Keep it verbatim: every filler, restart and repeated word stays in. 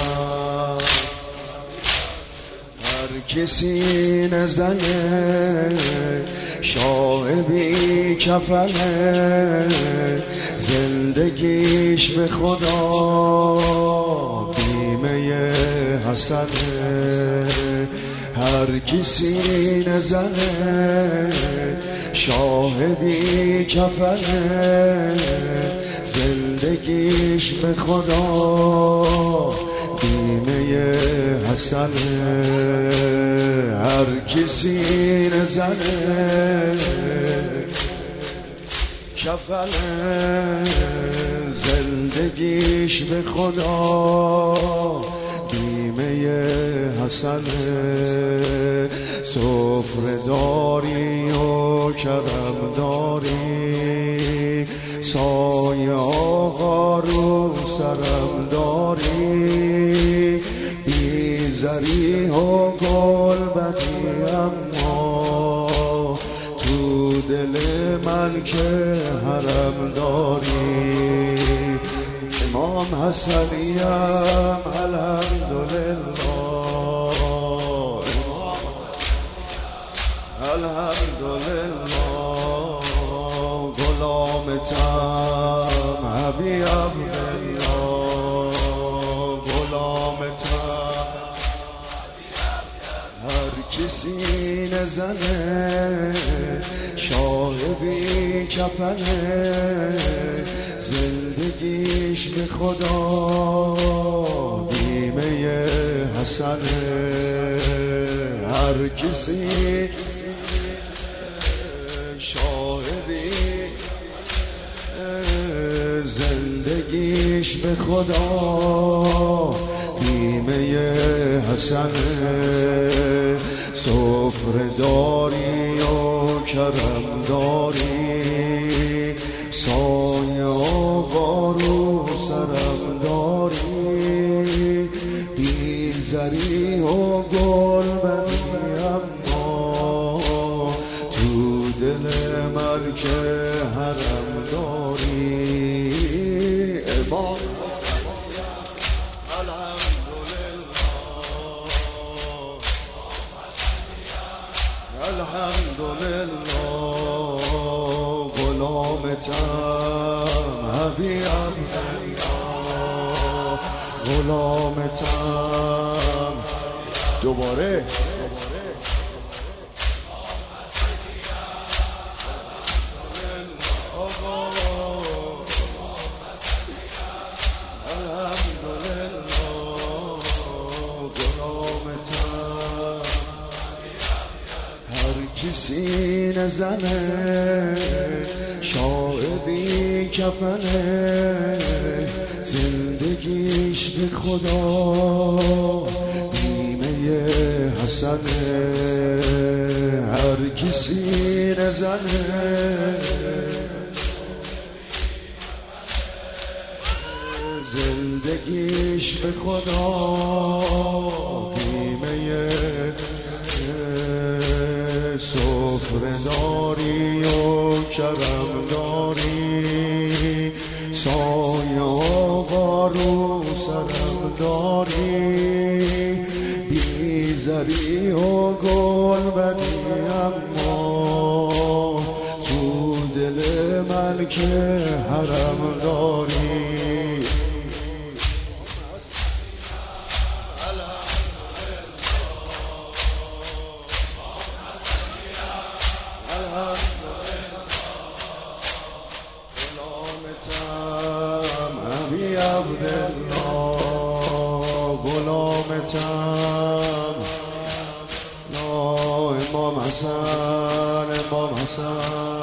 هر کسی نزنه شاه بی کفنه زندگیش به خدا بیمه حسنه هر کسی نزنه شاه بی کفنه زندگیش به خدا بیمه حسنه هر کسی نزنه کفنه زندگیش به خدا بیمه حسنه سفره داری و کرم داری سایه آقا رو سرم داری بیزری و گل بدی اما تو دل من که حرم داری امام حسنیم الحمدلله الحمدلله غلامتم حبیب الله غلامتم هر کسی نزنه شاه بی کفنه زندگیش به خدا بیمه حسنه هر کسی شاه بی زندگیش به خدا بیمه حسنه سفره داری و کرم داری سایه آقا رو سرم داری بیزری و گل بدی اما تو دل من که حرم داری امام الحمدلله غلامتم حبیب الله غلامتم دوباره کسی نزنه شاه بی کفنه زندگیش به خدا بیمه حسنه هر کسی نزنه زندگیش به خدا بیمه سفره داری و کرم داری سایه آقا رو سرم داری بیزری و گل بدی اما تو دل من که حرم داری غلامتم لا امام حسن امام حسن